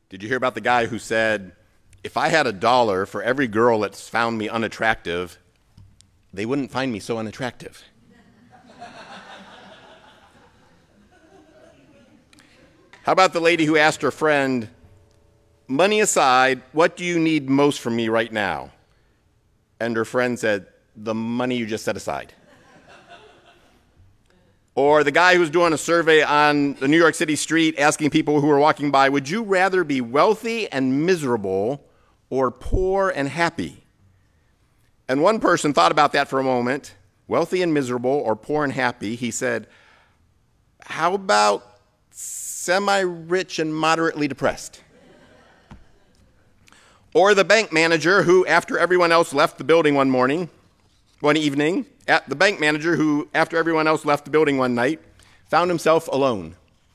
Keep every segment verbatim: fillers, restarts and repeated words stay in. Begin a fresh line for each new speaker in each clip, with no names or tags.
Did you hear about the guy who said, if I had a dollar for every girl that's found me unattractive, they wouldn't find me so unattractive? How about the lady who asked her friend, money aside, what do you need most from me right now? And her friend said, the money you just set aside. Or the guy who was doing a survey on the New York City street asking people who were walking by, would you rather be wealthy and miserable or poor and happy? And one person thought about that for a moment, wealthy and miserable or poor and happy. He said, how about semi-rich and moderately depressed? Or the bank manager who, after everyone else left the building one morning, one evening, at the bank manager who, after everyone else left the building one night, found himself alone.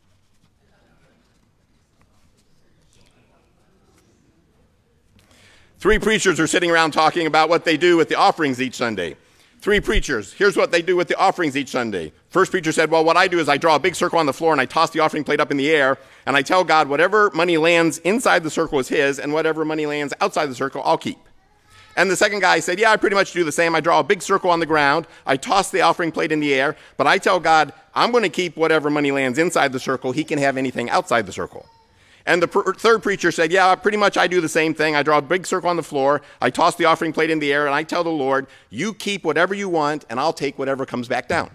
Three preachers are sitting around talking about what they do with the offerings each Sunday. Three preachers, here's what they do with the offerings each Sunday. First preacher said, well, what I do is I draw a big circle on the floor and I toss the offering plate up in the air and I tell God whatever money lands inside the circle is his and whatever money lands outside the circle, I'll keep. And the second guy said, yeah, I pretty much do the same. I draw a big circle on the ground. I toss the offering plate in the air, but I tell God, I'm going to keep whatever money lands inside the circle. He can have anything outside the circle. And the pr- third preacher said, yeah, pretty much I do the same thing. I draw a big circle on the floor. I toss the offering plate in the air, and I tell the Lord, you keep whatever you want, and I'll take whatever comes back down.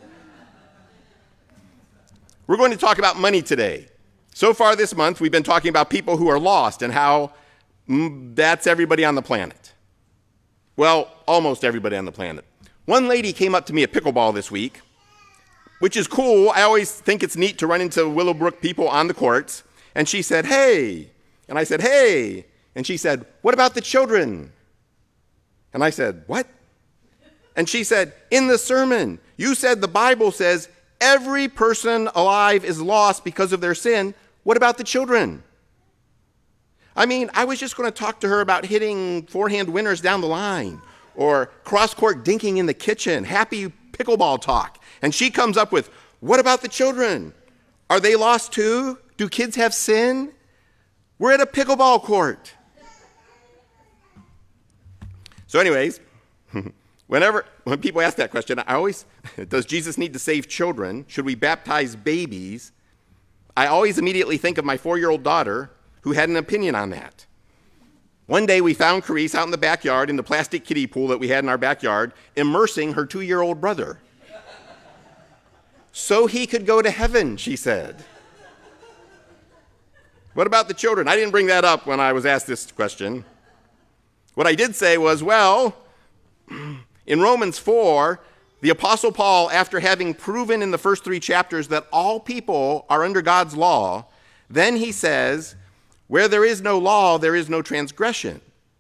We're going to talk about money today. So far this month, we've been talking about people who are lost and how mm, that's everybody on the planet. Well, almost everybody on the planet. One lady came up to me at pickleball this week, which is cool. I always think it's neat to run into Willowbrook people on the courts. And she said, hey. And I said, hey. And she said, what about the children? And I said, what? And she said, in the sermon, you said the Bible says every person alive is lost because of their sin. What about the children? I mean, I was just going to talk to her about hitting forehand winners down the line or cross-court dinking in the kitchen, happy pickleball talk. And she comes up with, what about the children? Are they lost too? Do kids have sin? We're at a pickleball court. So anyways, whenever when people ask that question, I always, does Jesus need to save children? Should we baptize babies? I always immediately think of my four-year-old daughter who had an opinion on that. One day we found Carice out in the backyard in the plastic kiddie pool that we had in our backyard, immersing her two-year-old brother. So he could go to heaven, she said. What about the children? I didn't bring that up when I was asked this question. What I did say was, well, in Romans four, the Apostle Paul, after having proven in the first three chapters that all people are under God's law, then he says, where there is no law, there is no transgression.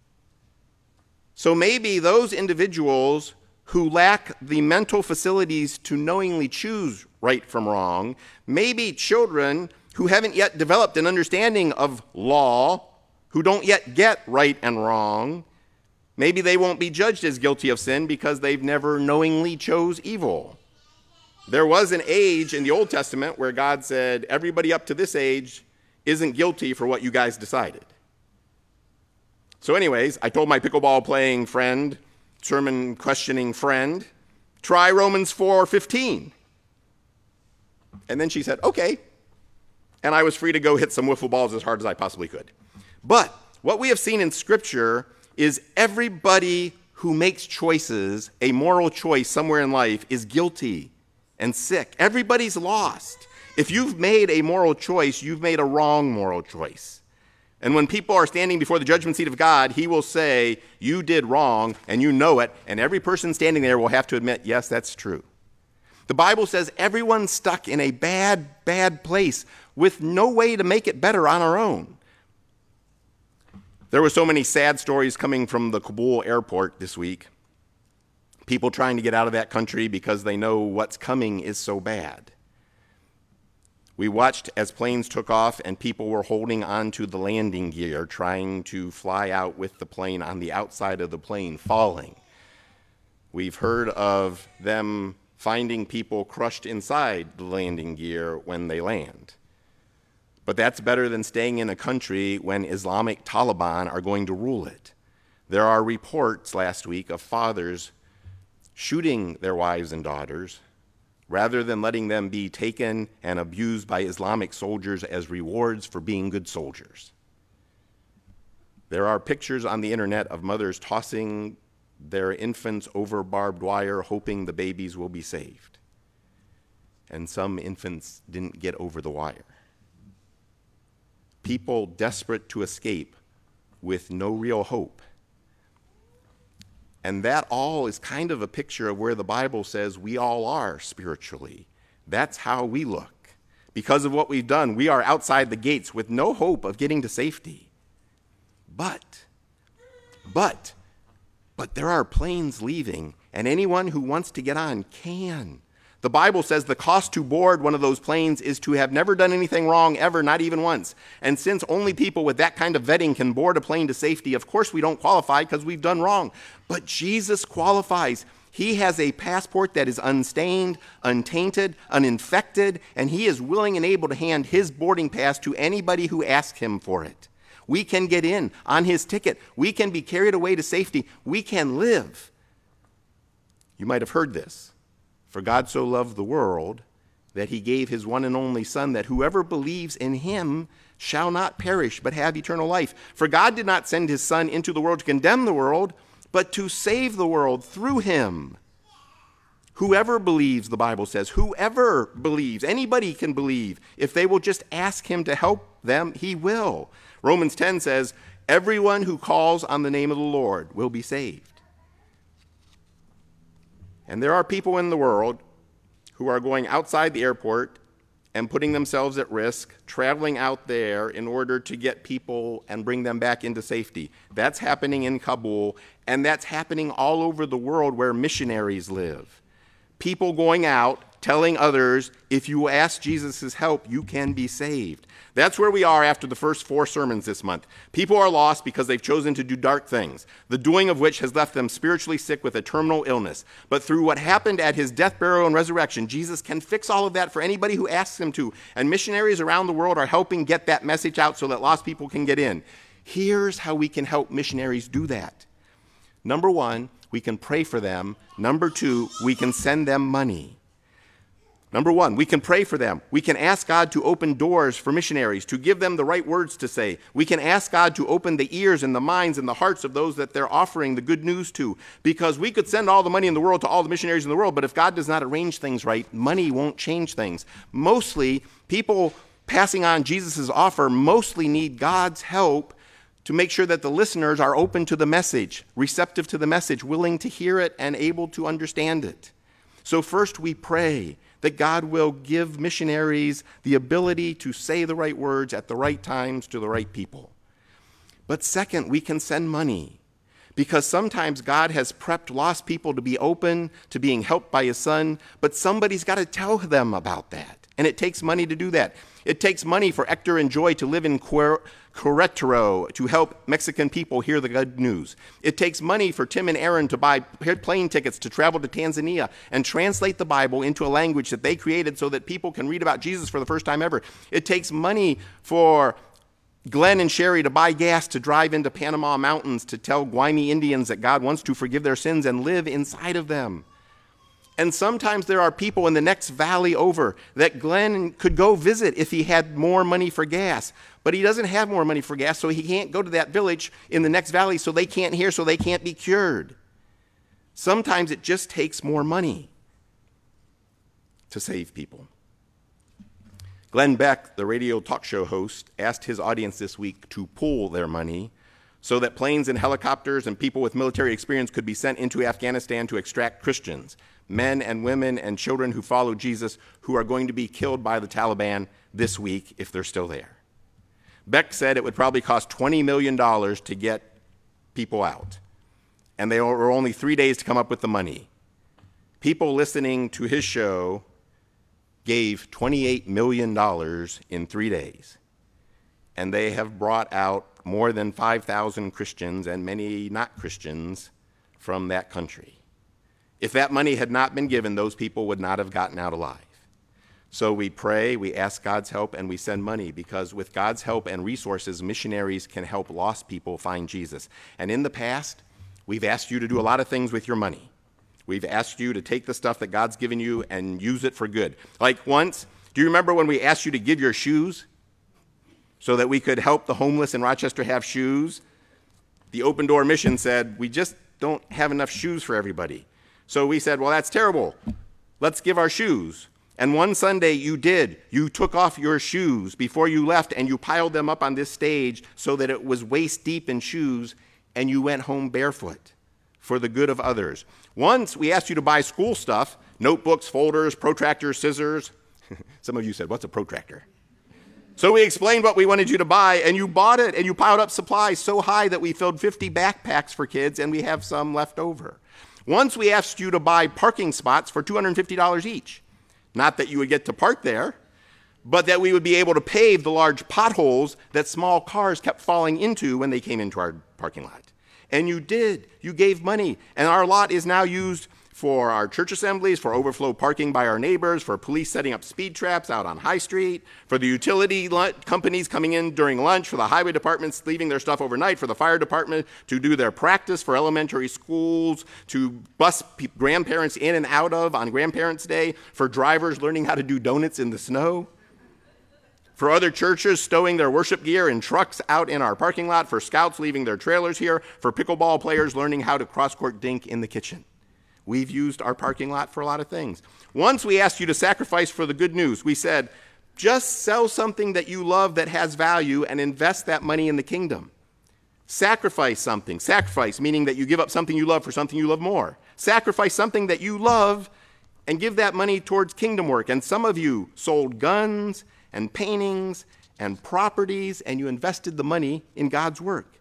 So maybe those individuals who lack the mental facilities to knowingly choose right from wrong, maybe children who haven't yet developed an understanding of law, who don't yet get right and wrong, maybe they won't be judged as guilty of sin because they've never knowingly chose evil. There was an age in the Old Testament where God said, everybody up to this age isn't guilty for what you guys decided. So anyways, I told my pickleball playing friend, sermon questioning friend, try Romans four fifteen. And then she said, okay. And I was free to go hit some wiffle balls as hard as I possibly could. But what we have seen in Scripture is everybody who makes choices, a moral choice somewhere in life, is guilty and sick. Everybody's lost. If you've made a moral choice, you've made a wrong moral choice. And when people are standing before the judgment seat of God, he will say, you did wrong, and you know it, and every person standing there will have to admit, yes, that's true. The Bible says everyone's stuck in a bad, bad place with no way to make it better on our own. There were so many sad stories coming from the Kabul airport this week. People trying to get out of that country because they know what's coming is so bad. We watched as planes took off and people were holding on to the landing gear, trying to fly out with the plane on the outside of the plane, falling. We've heard of them finding people crushed inside the landing gear when they land. But that's better than staying in a country when Islamic Taliban are going to rule it. There are reports last week of fathers shooting their wives and daughters rather than letting them be taken and abused by Islamic soldiers as rewards for being good soldiers. There are pictures on the internet of mothers tossing their infants over barbed wire, hoping the babies will be saved. And some infants didn't get over the wire. People desperate to escape with no real hope. And that all is kind of a picture of where the Bible says we all are spiritually. That's how we look. Because of what we've done, we are outside the gates with no hope of getting to safety. But, but, but there are planes leaving, and anyone who wants to get on can. The Bible says the cost to board one of those planes is to have never done anything wrong ever, not even once. And since only people with that kind of vetting can board a plane to safety, of course we don't qualify because we've done wrong. But Jesus qualifies. He has a passport that is unstained, untainted, uninfected, and he is willing and able to hand his boarding pass to anybody who asks him for it. We can get in on his ticket. We can be carried away to safety. We can live. You might have heard this. For God so loved the world that he gave his one and only Son, that whoever believes in him shall not perish, but have eternal life. For God did not send his Son into the world to condemn the world, but to save the world through him. Whoever believes, the Bible says, whoever believes, anybody can believe. If they will just ask him to help them, he will. Romans ten says, everyone who calls on the name of the Lord will be saved. And there are people in the world who are going outside the airport and putting themselves at risk, traveling out there in order to get people and bring them back into safety. That's happening in Kabul, and that's happening all over the world where missionaries live. People going out telling others, if you ask Jesus' help, you can be saved. That's where we are after the first four sermons this month. People are lost because they've chosen to do dark things, the doing of which has left them spiritually sick with a terminal illness. But through what happened at his death, burial, and resurrection, Jesus can fix all of that for anybody who asks him to. And missionaries around the world are helping get that message out so that lost people can get in. Here's how we can help missionaries do that. Number one, we can pray for them. Number two, we can send them money. Number one, we can pray for them. We can ask God to open doors for missionaries, to give them the right words to say. We can ask God to open the ears and the minds and the hearts of those that they're offering the good news to. Because we could send all the money in the world to all the missionaries in the world, but if God does not arrange things right, money won't change things. Mostly, people passing on Jesus' offer mostly need God's help to make sure that the listeners are open to the message, receptive to the message, willing to hear it and able to understand it. So first we pray that God will give missionaries the ability to say the right words at the right times to the right people. But second, we can send money, because sometimes God has prepped lost people to be open to being helped by his Son, but somebody's got to tell them about that, and it takes money to do that. It takes money for Hector and Joy to live in Querétaro to help Mexican people hear the good news. It takes money for Tim and Aaron to buy plane tickets to travel to Tanzania and translate the Bible into a language that they created so that people can read about Jesus for the first time ever. It takes money for Glenn and Sherry to buy gas to drive into Panama Mountains to tell Guayni Indians that God wants to forgive their sins and live inside of them. And sometimes there are people in the next valley over that Glenn could go visit if he had more money for gas. But he doesn't have more money for gas, so he can't go to that village in the next valley, so they can't hear, so they can't be cured. Sometimes it just takes more money to save people. Glenn Beck, the radio talk show host, asked his audience this week to pool their money so that planes and helicopters and people with military experience could be sent into Afghanistan to extract Christians, men and women and children who follow Jesus, who are going to be killed by the Taliban this week if they're still there. Beck said it would probably cost twenty million dollars to get people out, and they were only three days to come up with the money. People listening to his show gave twenty-eight million dollars in three days, and they have brought out more than five thousand Christians and many not Christians from that country. If that money had not been given, those people would not have gotten out alive. So we pray, we ask God's help, and we send money, because with God's help and resources, missionaries can help lost people find Jesus. And in the past, we've asked you to do a lot of things with your money. We've asked you to take the stuff that God's given you and use it for good. Like once, do you remember when we asked you to give your shoes so that we could help the homeless in Rochester have shoes? The Open Door Mission said, we just don't have enough shoes for everybody. So we said, well, that's terrible. Let's give our shoes. And one Sunday you did. You took off your shoes before you left and you piled them up on this stage so that it was waist deep in shoes, and you went home barefoot for the good of others. Once we asked you to buy school stuff, notebooks, folders, protractors, scissors. Some of you said, what's a protractor? So we explained what we wanted you to buy, and you bought it, and you piled up supplies so high that we filled fifty backpacks for kids, and we have some left over. Once we asked you to buy parking spots for two hundred fifty dollars each. Not that you would get to park there, but that we would be able to pave the large potholes that small cars kept falling into when they came into our parking lot. And you did. You gave money. And our lot is now used for our church assemblies, for overflow parking by our neighbors, for police setting up speed traps out on High Street, for the utility companies coming in during lunch, for the highway departments leaving their stuff overnight, for the fire department to do their practice for elementary schools, to bus pe- grandparents in and out of on Grandparents' Day, for drivers learning how to do donuts in the snow, for other churches stowing their worship gear in trucks out in our parking lot, for scouts leaving their trailers here, for pickleball players learning how to cross-court dink in the kitchen. We've used our parking lot for a lot of things. Once we asked you to sacrifice for the good news. We said, just sell something that you love that has value and invest that money in the kingdom. Sacrifice something. Sacrifice, meaning that you give up something you love for something you love more. Sacrifice something that you love and give that money towards kingdom work. And some of you sold guns and paintings and properties, and you invested the money in God's work.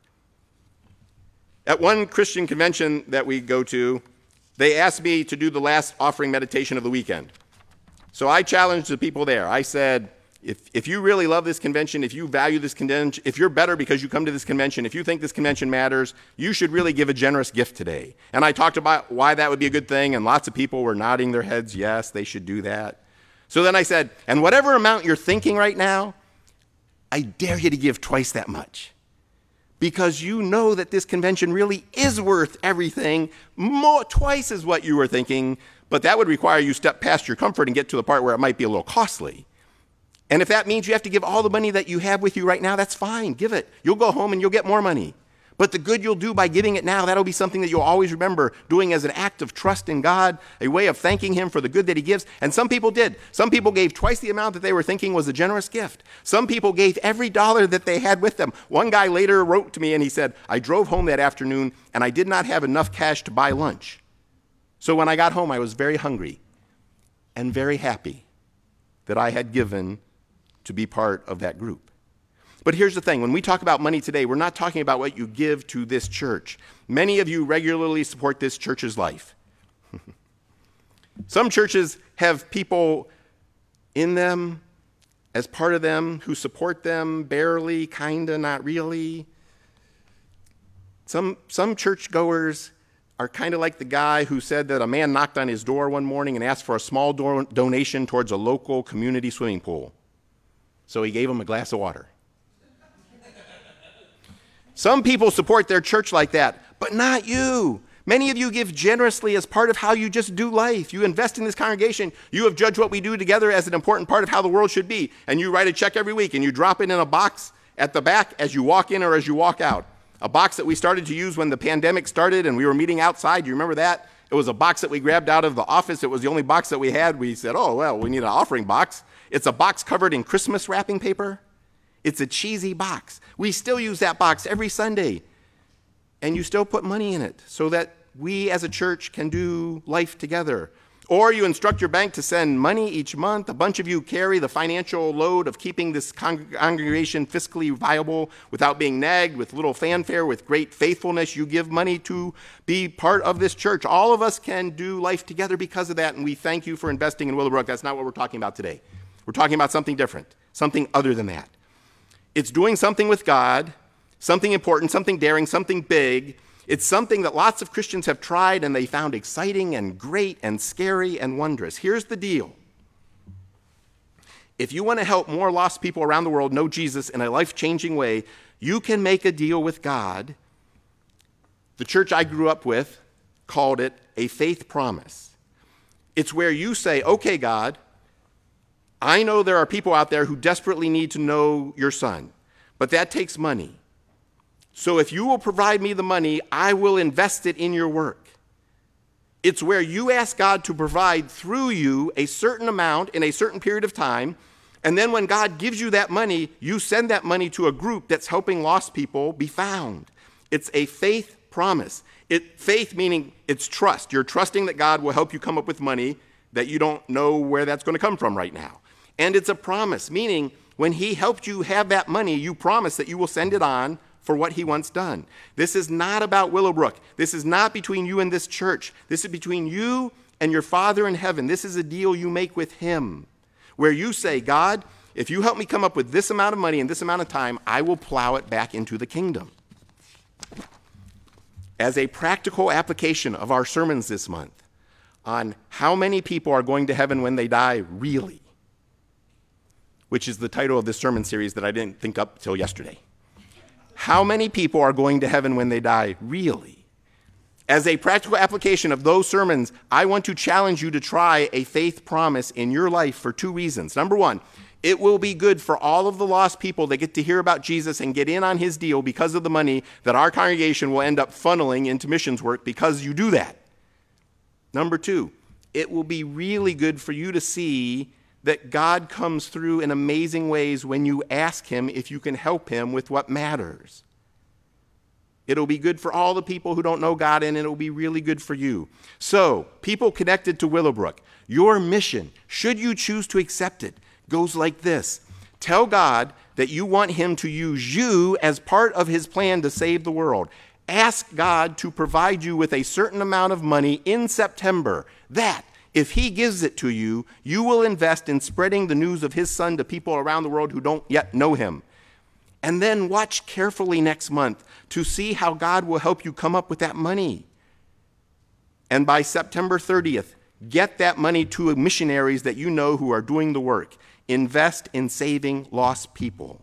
At one Christian convention that we go to, they asked me to do the last offering meditation of the weekend. So I challenged the people there. I said, if, if you really love this convention, if you value this convention, if you're better because you come to this convention, if you think this convention matters, you should really give a generous gift today. And I talked about why that would be a good thing, and lots of people were nodding their heads, yes, they should do that. So then I said, and whatever amount you're thinking right now, I dare you to give twice that much. Because you know that this convention really is worth everything, more, twice as what you were thinking, but that would require you step past your comfort and get to the part where it might be a little costly. And if that means you have to give all the money that you have with you right now, that's fine, give it. You'll go home and you'll get more money. But the good you'll do by giving it now, that'll be something that you'll always remember doing as an act of trust in God, a way of thanking him for the good that he gives. And some people did. Some people gave twice the amount that they were thinking was a generous gift. Some people gave every dollar that they had with them. One guy later wrote to me and he said, I drove home that afternoon and I did not have enough cash to buy lunch. So when I got home, I was very hungry and very happy that I had given to be part of that group. But here's the thing. When we talk about money today, we're not talking about what you give to this church. Many of you regularly support this church's life. Some churches have people in them, as part of them, who support them barely, kinda, not really. Some, some churchgoers are kind of like the guy who said that a man knocked on his door one morning and asked for a small do- donation towards a local community swimming pool. So he gave him a glass of water. Some people support their church like that, but not you. Many of you give generously as part of how you just do life. You invest in this congregation. You have judged what we do together as an important part of how the world should be. And you write a check every week and you drop it in a box at the back as you walk in or as you walk out. A box that we started to use when the pandemic started and we were meeting outside. You remember that? It was a box that we grabbed out of the office. It was the only box that we had. We said, oh, well, we need an offering box. It's a box covered in Christmas wrapping paper. It's a cheesy box. We still use that box every Sunday. And you still put money in it so that we as a church can do life together. Or you instruct your bank to send money each month. A bunch of you carry the financial load of keeping this congregation fiscally viable without being nagged, with little fanfare, with great faithfulness. You give money to be part of this church. All of us can do life together because of that, and we thank you for investing in Willowbrook. That's not what we're talking about today. We're talking about something different, something other than that. It's doing something with God, something important, something daring, something big. It's something that lots of Christians have tried and they found exciting and great and scary and wondrous. Here's the deal. If you want to help more lost people around the world know Jesus in a life-changing way, you can make a deal with God. The church I grew up with called it a faith promise. It's where you say, okay, God, I know there are people out there who desperately need to know your son, but that takes money. So if you will provide me the money, I will invest it in your work. It's where you ask God to provide through you a certain amount in a certain period of time, and then when God gives you that money, you send that money to a group that's helping lost people be found. It's a faith promise. It, faith meaning it's trust. You're trusting that God will help you come up with money that you don't know where that's going to come from right now. And it's a promise, meaning when he helped you have that money, you promise that you will send it on for what he wants done. This is not about Willowbrook. This is not between you and this church. This is between you and your Father in heaven. This is a deal you make with him, where you say, God, if you help me come up with this amount of money in this amount of time, I will plow it back into the kingdom. As a practical application of our sermons this month on how many people are going to heaven when they die, really, which is the title of this sermon series that I didn't think up till yesterday. How many people are going to heaven when they die, really? As a practical application of those sermons, I want to challenge you to try a faith promise in your life for two reasons. Number one, it will be good for all of the lost people that get to hear about Jesus and get in on his deal because of the money that our congregation will end up funneling into missions work because you do that. Number two, it will be really good for you to see that God comes through in amazing ways when you ask him if you can help him with what matters. It'll be good for all the people who don't know God, and it'll be really good for you. So, people connected to Willowbrook, your mission, should you choose to accept it, goes like this. Tell God that you want him to use you as part of his plan to save the world. Ask God to provide you with a certain amount of money in September. That, if he gives it to you, you will invest in spreading the news of his son to people around the world who don't yet know him. And then watch carefully next month to see how God will help you come up with that money. And by September thirtieth, get that money to missionaries that you know who are doing the work. Invest in saving lost people.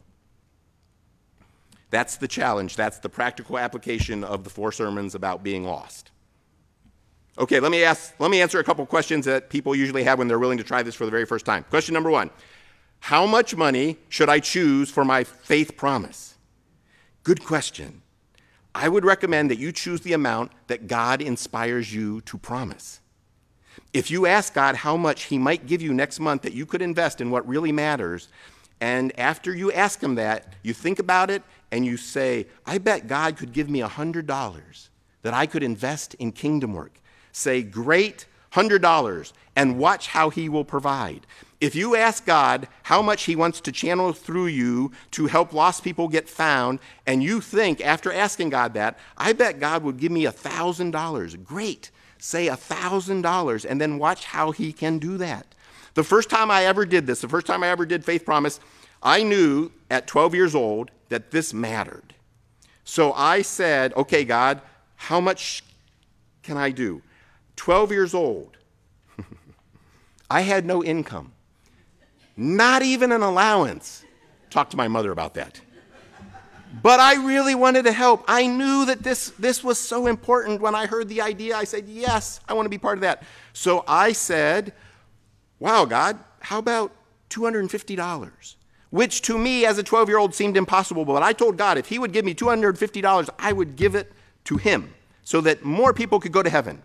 That's the challenge. That's the practical application of the four sermons about being lost. Okay, let me ask, let me answer a couple questions that people usually have when they're willing to try this for the very first time. Question number one, how much money should I choose for my faith promise? Good question. I would recommend that you choose the amount that God inspires you to promise. If you ask God how much he might give you next month that you could invest in what really matters, and after you ask him that, you think about it and you say, I bet God could give me one hundred dollars that I could invest in kingdom work. Say, great, one hundred dollars, and watch how he will provide. If you ask God how much he wants to channel through you to help lost people get found, and you think, after asking God that, I bet God would give me one thousand dollars. Great. Say one thousand dollars, and then watch how he can do that. The first time I ever did this, the first time I ever did Faith Promise, I knew at twelve years old that this mattered. So I said, okay, God, how much can I do? twelve years old. I had no income. Not even an allowance. Talk to my mother about that. But I really wanted to help. I knew that this, this was so important. When I heard the idea, I said, yes, I want to be part of that. So I said, wow, God, how about two hundred fifty dollars? Which to me as a twelve-year-old seemed impossible. But I told God if he would give me two hundred fifty dollars, I would give it to him so that more people could go to heaven.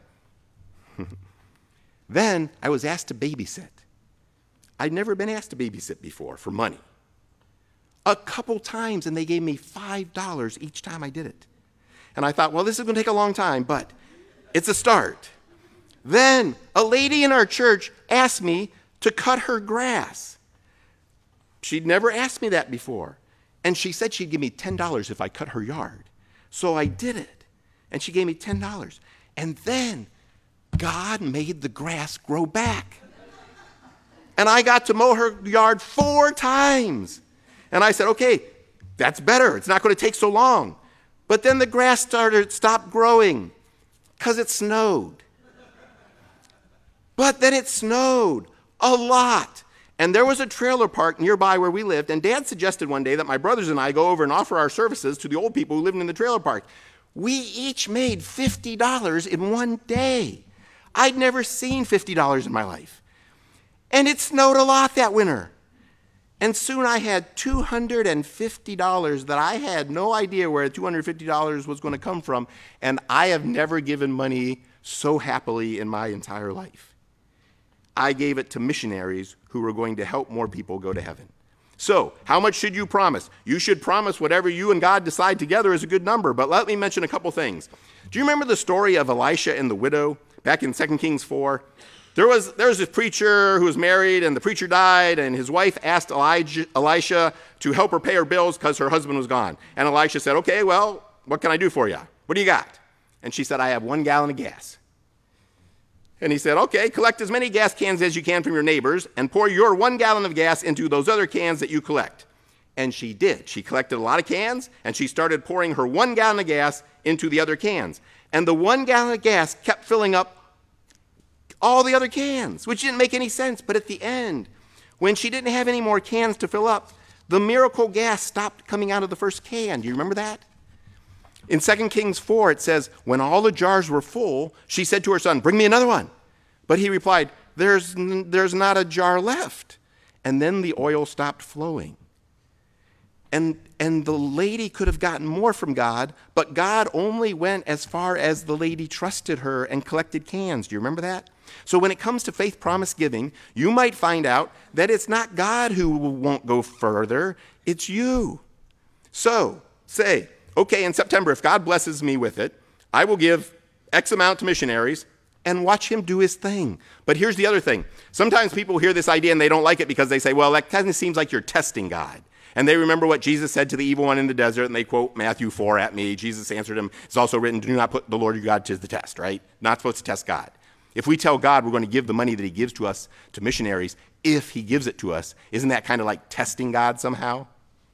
Then I was asked to babysit. I'd never been asked to babysit before for money. A couple times, and they gave me five dollars each time I did it. And I thought, well, this is going to take a long time, but it's a start. Then a lady in our church asked me to cut her grass. She'd never asked me that before. And she said she'd give me ten dollars if I cut her yard. So I did it. And she gave me ten dollars. And then God made the grass grow back. And I got to mow her yard four times. And I said, okay, that's better. It's not going to take so long. But then the grass started, stopped growing because it snowed. But then it snowed a lot. And there was a trailer park nearby where we lived, and Dad suggested one day that my brothers and I go over and offer our services to the old people who lived in the trailer park. We each made fifty dollars in one day. I'd never seen fifty dollars in my life. And it snowed a lot that winter. And soon I had two hundred fifty dollars that I had no idea where two hundred fifty dollars was going to come from, and I have never given money so happily in my entire life. I gave it to missionaries who were going to help more people go to heaven. So, how much should you promise? You should promise whatever you and God decide together is a good number, but let me mention a couple things. Do you remember the story of Elisha and the widow back in Second Kings four? There was, there was this preacher who was married, and the preacher died, and his wife asked Elijah, Elisha to help her pay her bills because her husband was gone. And Elisha said, okay, well, what can I do for you? What do you got? And she said, I have one gallon of gas. And he said, okay, collect as many gas cans as you can from your neighbors and pour your one gallon of gas into those other cans that you collect. And she did. She collected a lot of cans, and she started pouring her one gallon of gas into the other cans. And the one gallon of gas kept filling up all the other cans, which didn't make any sense. But at the end, when she didn't have any more cans to fill up, the miracle gas stopped coming out of the first can. Do you remember that? In Second Kings four, it says, when all the jars were full, she said to her son, bring me another one. But he replied, there's, there's not a jar left. And then the oil stopped flowing. And, and the lady could have gotten more from God, but God only went as far as the lady trusted her and collected cans. Do you remember that? So when it comes to faith promise giving, you might find out that it's not God who won't go further, it's you. So say, okay, in September, if God blesses me with it, I will give X amount to missionaries and watch him do his thing. But here's the other thing. Sometimes people hear this idea and they don't like it because they say, well, that kind of seems like you're testing God. And they remember what Jesus said to the evil one in the desert, and they quote Matthew four at me. Jesus answered him, it's also written, do not put the Lord your God to the test, right? Not supposed to test God. If we tell God we're going to give the money that he gives to us to missionaries, if he gives it to us, isn't that kind of like testing God somehow?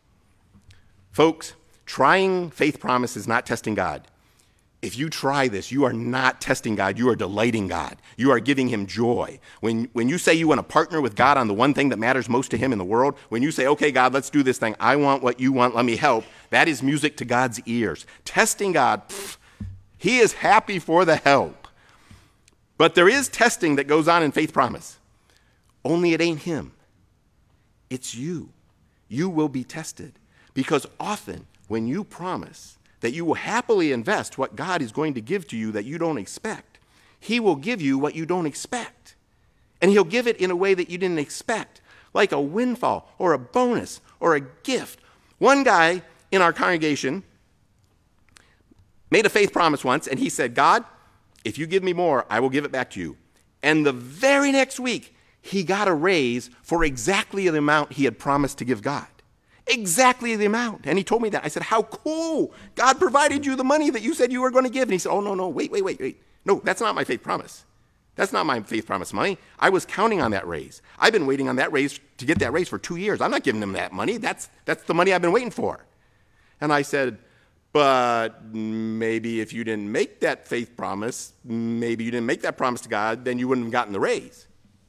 Folks, trying faith promise is not testing God. If you try this, you are not testing God. You are delighting God. You are giving him joy. When, when you say you want to partner with God on the one thing that matters most to him in the world, when you say, okay, God, let's do this thing. I want what you want. Let me help. That is music to God's ears. Testing God, pff, he is happy for the help. But there is testing that goes on in faith promise. Only it ain't him. It's you. You will be tested. Because often when you promise that you will happily invest what God is going to give to you that you don't expect, he will give you what you don't expect. And he'll give it in a way that you didn't expect, like a windfall or a bonus or a gift. One guy in our congregation made a faith promise once, and he said, God, if you give me more, I will give it back to you. And the very next week, he got a raise for exactly the amount he had promised to give God. Exactly the amount. And he told me that. I said, how cool. God provided you the money that you said you were going to give. And he said, oh, no, no, wait, wait, wait, wait. No, that's not my faith promise. That's not my faith promise money. I was counting on that raise. I've been waiting on that raise to get that raise for two years. I'm not giving him that money. That's, that's the money I've been waiting for. And I said, but maybe if you didn't make that faith promise, maybe you didn't make that promise to God, then you wouldn't have gotten the raise.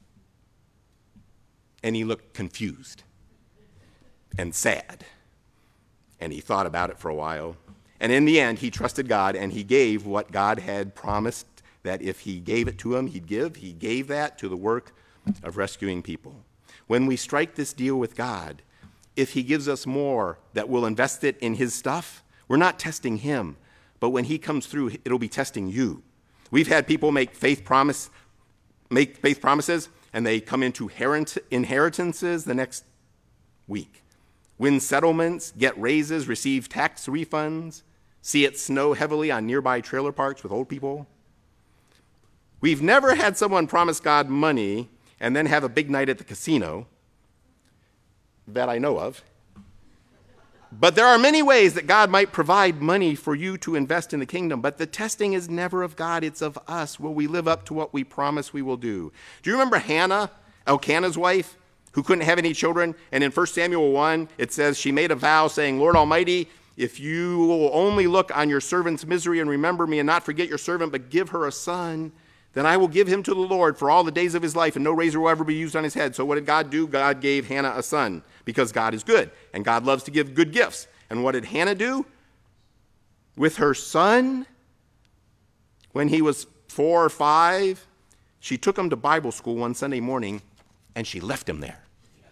And he looked confused and sad. And he thought about it for a while. And in the end, he trusted God, and he gave what God had promised that if he gave it to him, he'd give. He gave that to the work of rescuing people. When we strike this deal with God, if he gives us more that we'll invest it in his stuff, we're not testing him. But when he comes through, it'll be testing you. We've had people make faith promise, make faith promises, and they come into inheritances the next week. Win settlements, get raises, receive tax refunds, see it snow heavily on nearby trailer parks with old people. We've never had someone promise God money and then have a big night at the casino that I know of. But there are many ways that God might provide money for you to invest in the kingdom, but the testing is never of God, it's of us. Will we live up to what we promise we will do? Do you remember Hannah, Elkanah's wife, who couldn't have any children? And in First Samuel one, it says she made a vow saying, Lord Almighty, if you will only look on your servant's misery and remember me and not forget your servant, but give her a son, then I will give him to the Lord for all the days of his life, and no razor will ever be used on his head. So what did God do? God gave Hannah a son, because God is good, and God loves to give good gifts. And what did Hannah do? With her son, when he was four or five, she took him to Bible school one Sunday morning, and she left him there.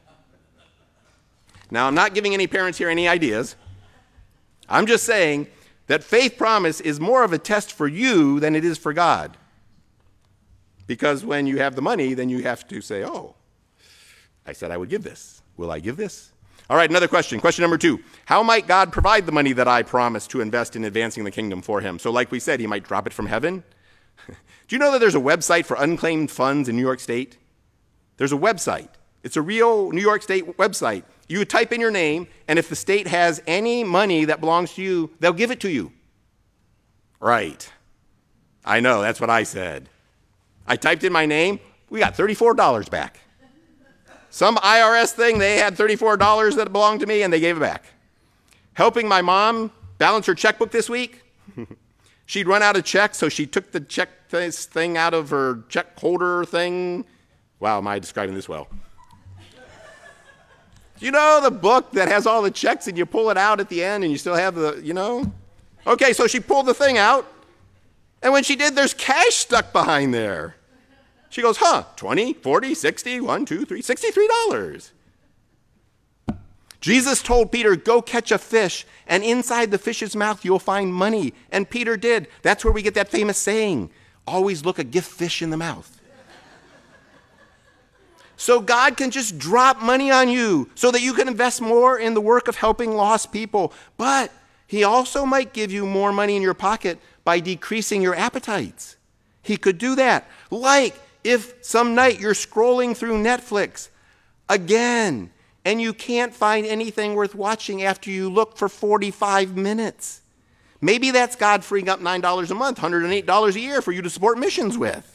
Now, I'm not giving any parents here any ideas. I'm just saying that faith promise is more of a test for you than it is for God. Because when you have the money, then you have to say, oh, I said I would give this. Will I give this? All right, another question. Question number two. How might God provide the money that I promised to invest in advancing the kingdom for him? So like we said, he might drop it from heaven. Do you know that there's a website for unclaimed funds in New York State? There's a website. It's a real New York State website. You type in your name, and if the state has any money that belongs to you, they'll give it to you. Right. I know, that's what I said. I typed in my name, we got thirty-four dollars back. Some I R S thing, they had thirty-four dollars that belonged to me, and they gave it back. Helping my mom balance her checkbook this week, she'd run out of checks, so she took the check this thing out of her check holder thing. Wow, am I describing this well? You know the book that has all the checks and you pull it out at the end and you still have the, you know? Okay, so she pulled the thing out, and when she did, there's cash stuck behind there. She goes, huh, twenty, forty, sixty, one, two, three, sixty-three dollars. Jesus told Peter, go catch a fish, and inside the fish's mouth you'll find money. And Peter did. That's where we get that famous saying, always look a gift fish in the mouth. So God can just drop money on you so that you can invest more in the work of helping lost people. But he also might give you more money in your pocket by decreasing your appetites. He could do that. Like if some night you're scrolling through Netflix again, and you can't find anything worth watching after you look for forty-five minutes. Maybe that's God freeing up nine dollars a month, one hundred eight dollars a year for you to support missions with.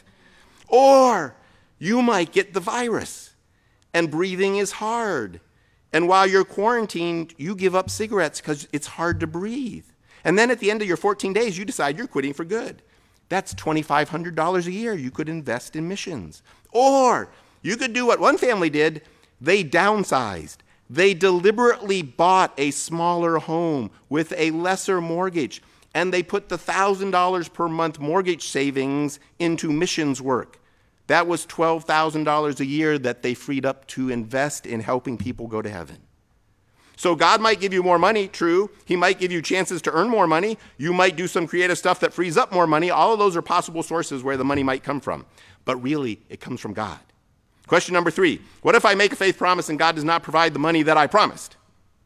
Or you might get the virus, and breathing is hard. And while you're quarantined, you give up cigarettes because it's hard to breathe. And then at the end of your fourteen days, you decide you're quitting for good. That's twenty-five hundred dollars a year you could invest in missions. Or you could do what one family did. They downsized. They deliberately bought a smaller home with a lesser mortgage, and they put the one thousand dollars per month mortgage savings into missions work. That was twelve thousand dollars a year that they freed up to invest in helping people go to heaven. So God might give you more money, true. He might give you chances to earn more money. You might do some creative stuff that frees up more money. All of those are possible sources where the money might come from. But really, it comes from God. Question number three, what if I make a faith promise and God does not provide the money that I promised?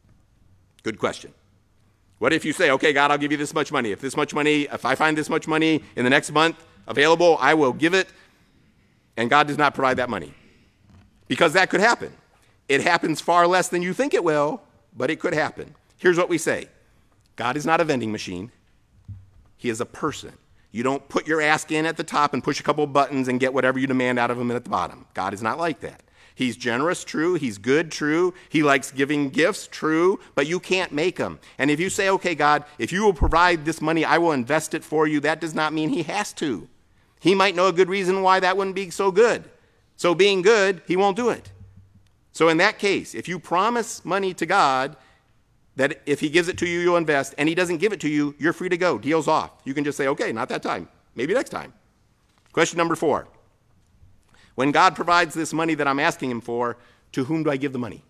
Good question. What if you say, okay, God, I'll give you this much money. If this much money, if I find this much money in the next month available, I will give it, and God does not provide that money? Because that could happen. It happens far less than you think it will, but it could happen. Here's what we say. God is not a vending machine. He is a person. You don't put your ask in at the top and push a couple of buttons and get whatever you demand out of him at the bottom. God is not like that. He's generous, true. He's good, true. He likes giving gifts, true. But you can't make him. And if you say, okay, God, if you will provide this money, I will invest it for you, that does not mean he has to. He might know a good reason why that wouldn't be so good. So being good, he won't do it. So in that case, if you promise money to God, that if he gives it to you, you'll invest, and he doesn't give it to you, you're free to go. Deal's off. You can just say, okay, not that time. Maybe next time. Question number four. When God provides this money that I'm asking him for, to whom do I give the money?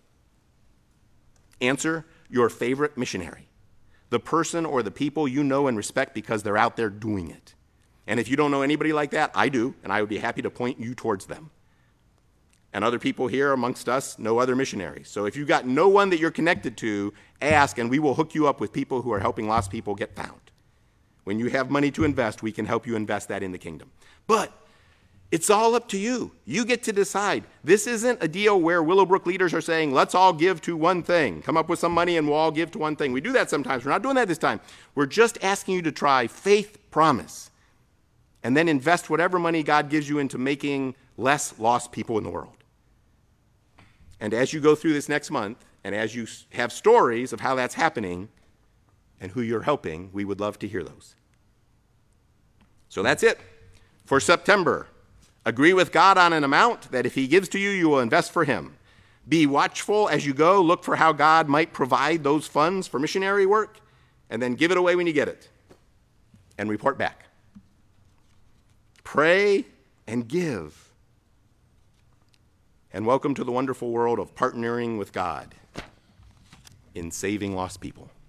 Answer, your favorite missionary. The person or the people you know and respect because they're out there doing it. And if you don't know anybody like that, I do, and I would be happy to point you towards them. And other people here amongst us know other missionaries. So if you've got no one that you're connected to, ask, and we will hook you up with people who are helping lost people get found. When you have money to invest, we can help you invest that in the kingdom. But it's all up to you. You get to decide. This isn't a deal where Willowbrook leaders are saying, let's all give to one thing. Come up with some money and we'll all give to one thing. We do that sometimes. We're not doing that this time. We're just asking you to try faith promise and then invest whatever money God gives you into making less lost people in the world. And as you go through this next month, and as you have stories of how that's happening and who you're helping, we would love to hear those. So that's it. For September, agree with God on an amount that if he gives to you, you will invest for him. Be watchful as you go. Look for how God might provide those funds for missionary work, and then give it away when you get it. And report back. Pray and give. And welcome to the wonderful world of partnering with God in saving lost people.